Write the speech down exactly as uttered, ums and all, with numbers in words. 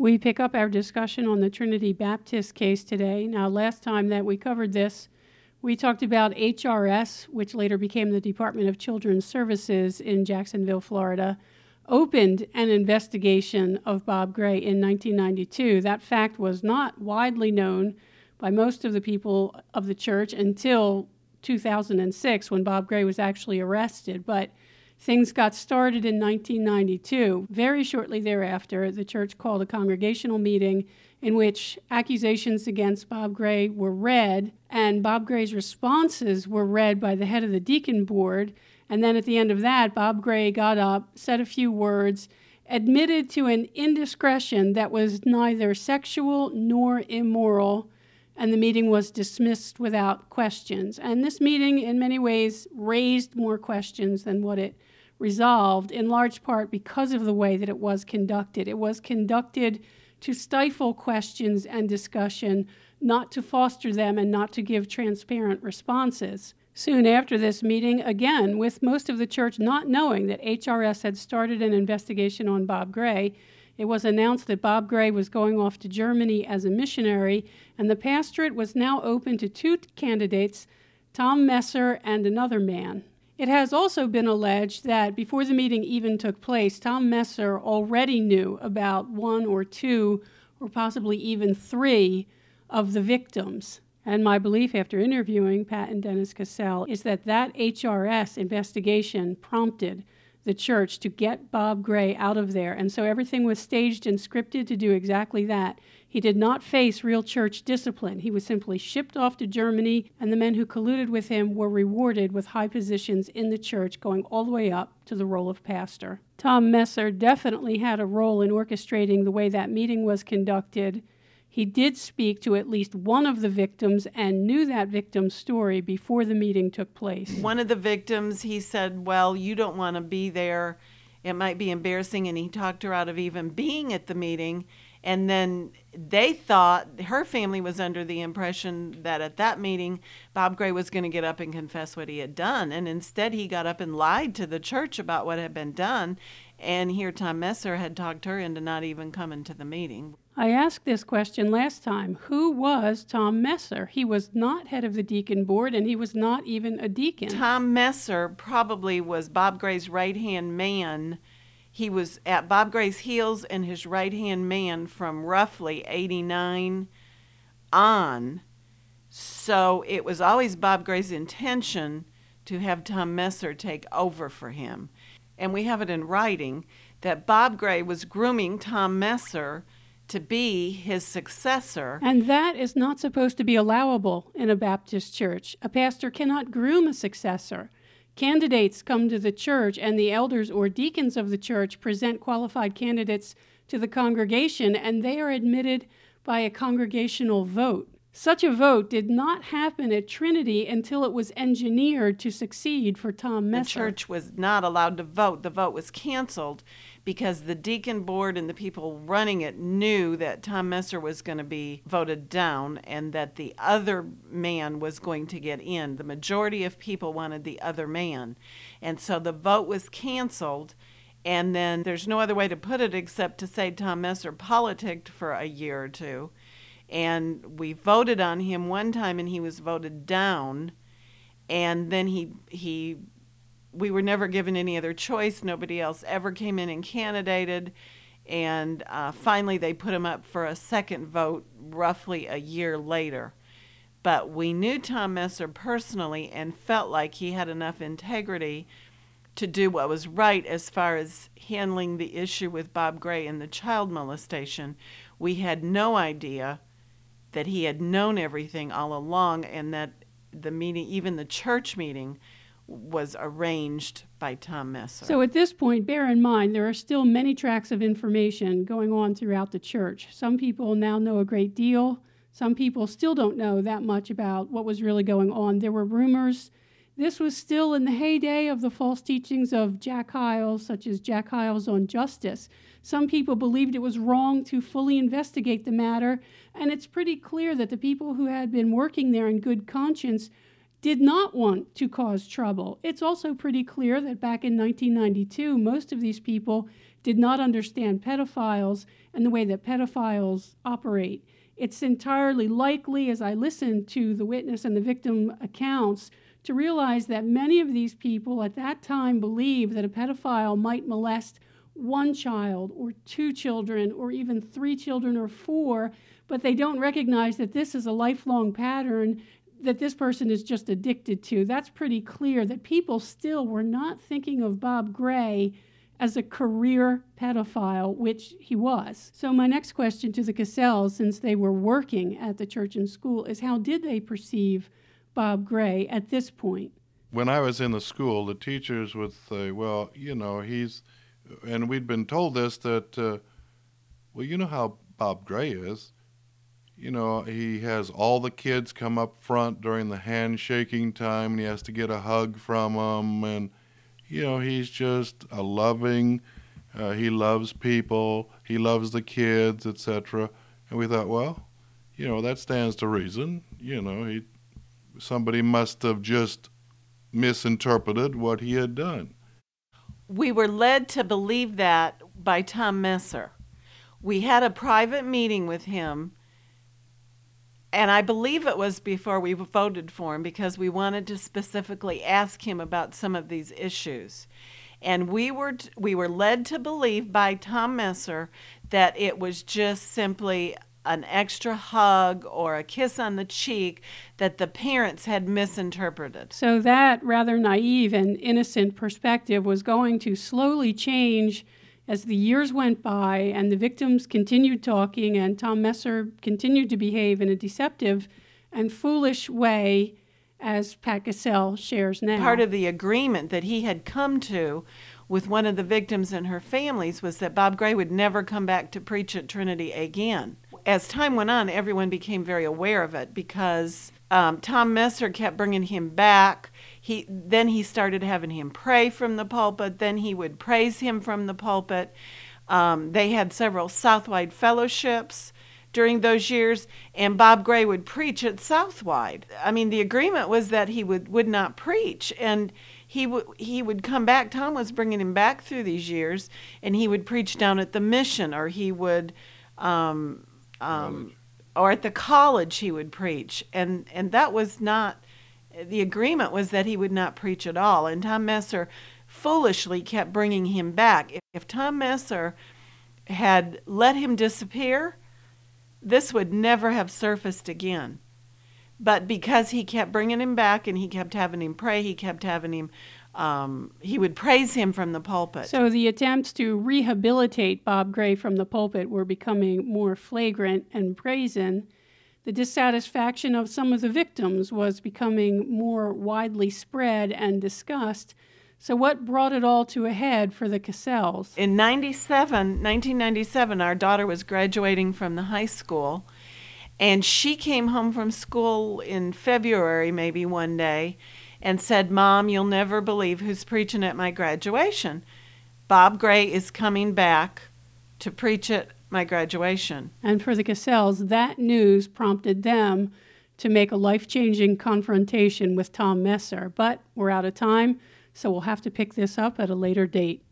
We pick up our discussion on the Trinity Baptist case today. Now, last time that we covered this, we talked about H R S, which later became the Department of Children's Services in Jacksonville, Florida, opened an investigation of Bob Gray in nineteen ninety-two. That fact was not widely known by most of the people of the church until two thousand six, when Bob Gray was actually arrested. But things got started in nineteen ninety-two. Very shortly thereafter, the church called a congregational meeting in which accusations against Bob Gray were read, and Bob Gray's responses were read by the head of the deacon board. And then at the end of that, Bob Gray got up, said a few words, admitted to an indiscretion that was neither sexual nor immoral, and the meeting was dismissed without questions. And this meeting, in many ways, raised more questions than what it resolved, in large part because of the way that it was conducted. It was conducted to stifle questions and discussion, not to foster them and not to give transparent responses. Soon after this meeting, again, with most of the church not knowing that H R S had started an investigation on Bob Gray, it was announced that Bob Gray was going off to Germany as a missionary, and the pastorate was now open to two candidates, Tom Messer and another man. It has also been alleged that before the meeting even took place, Tom Messer already knew about one or two, or possibly even three, of the victims. And my belief after interviewing Pat and Dennis Cassell is that that H R S investigation prompted the church to get Bob Gray out of there. And so everything was staged and scripted to do exactly that. He did not face real church discipline. He was simply shipped off to Germany, and the men who colluded with him were rewarded with high positions in the church, going all the way up to the role of pastor. Tom Messer definitely had a role in orchestrating the way that meeting was conducted. He did speak to at least one of the victims and knew that victim's story before the meeting took place. One of the victims, he said, well, you don't want to be there. It might be embarrassing, and he talked her out of even being at the meeting. And then they thought, her family was under the impression that at that meeting, Bob Gray was going to get up and confess what he had done. And instead, he got up and lied to the church about what had been done. And here Tom Messer had talked her into not even coming to the meeting. I asked this question last time. Who was Tom Messer? He was not head of the deacon board, and he was not even a deacon. Tom Messer probably was Bob Gray's right-hand man. He was at Bob Gray's heels and his right-hand man from roughly eighty-nine on. So it was always Bob Gray's intention to have Tom Messer take over for him. And we have it in writing that Bob Gray was grooming Tom Messer to be his successor. And that is not supposed to be allowable in a Baptist church. A pastor cannot groom a successor. Candidates come to the church, and the elders or deacons of the church present qualified candidates to the congregation, and they are admitted by a congregational vote. Such a vote did not happen at Trinity until it was engineered to succeed for Tom Messer. The church was not allowed to vote. The vote was canceled because the deacon board and the people running it knew that Tom Messer was going to be voted down and that the other man was going to get in. The majority of people wanted the other man. And so the vote was canceled, and then there's no other way to put it except to say Tom Messer politicked for a year or two. And we voted on him one time, and he was voted down. And then he he, we were never given any other choice. Nobody else ever came in and candidated. And uh, finally, they put him up for a second vote roughly a year later. But we knew Tom Messer personally and felt like he had enough integrity to do what was right as far as handling the issue with Bob Gray and the child molestation. We had no idea that he had known everything all along, and that the meeting, even the church meeting, was arranged by Tom Messer. So at this point, bear in mind, there are still many tracks of information going on throughout the church. Some people now know a great deal. Some people still don't know that much about what was really going on. There were rumors. This was still in the heyday of the false teachings of Jack Hyles, such as Jack Hyles on justice. Some people believed it was wrong to fully investigate the matter, and it's pretty clear that the people who had been working there in good conscience did not want to cause trouble. It's also pretty clear that back in nineteen ninety-two, most of these people did not understand pedophiles and the way that pedophiles operate. It's entirely likely, as I listened to the witness and the victim accounts, to realize that many of these people at that time believed that a pedophile might molest one child or two children or even three children or four, but they don't recognize that this is a lifelong pattern that this person is just addicted to. That's pretty clear that people still were not thinking of Bob Gray as a career pedophile, which he was. So my next question to the Cassells, since they were working at the church and school, is how did they perceive Bob Gray at this point? When I was in the school, the teachers would say, well, you know, he's, and we'd been told this, that, uh, well, you know how Bob Gray is. You know, he has all the kids come up front during the handshaking time, and he has to get a hug from them, and you know, he's just a loving, uh, he loves people, he loves the kids, et cetera. And we thought, well, you know, that stands to reason. You know, he, somebody must have just misinterpreted what he had done. We were led to believe that by Tom Messer. We had a private meeting with him, and I believe it was before we voted for him, because we wanted to specifically ask him about some of these issues. And we were t- we were led to believe by Tom Messer that it was just simply an extra hug or a kiss on the cheek that the parents had misinterpreted. So that rather naive and innocent perspective was going to slowly change as the years went by and the victims continued talking and Tom Messer continued to behave in a deceptive and foolish way, as Pat Cassell shares now. Part of the agreement that he had come to with one of the victims and her families was that Bob Gray would never come back to preach at Trinity again. As time went on, everyone became very aware of it because um, Tom Messer kept bringing him back. He, then he started having him pray from the pulpit. Then he would praise him from the pulpit. Um, they had several Southwide fellowships during those years, and Bob Gray would preach at Southwide. I mean, the agreement was that he would, would not preach, and he would he would come back. Tom was bringing him back through these years, and he would preach down at the mission, or he would, um, um, or at the college he would preach, and and that was not. The agreement was that he would not preach at all, and Tom Messer foolishly kept bringing him back. If, if Tom Messer had let him disappear, this would never have surfaced again. But because he kept bringing him back and he kept having him pray, he kept having him, um, he would praise him from the pulpit. So the attempts to rehabilitate Bob Gray from the pulpit were becoming more flagrant and brazen. The dissatisfaction of some of the victims was becoming more widely spread and discussed. So what brought it all to a head for the Cassells? In ninety-seven, nineteen ninety-seven, our daughter was graduating from the high school, and she came home from school in February, maybe one day, and said, "Mom, you'll never believe who's preaching at my graduation. Bob Gray is coming back to preach at my graduation." And for the Cassells, that news prompted them to make a life-changing confrontation with Tom Messer. But we're out of time, so we'll have to pick this up at a later date.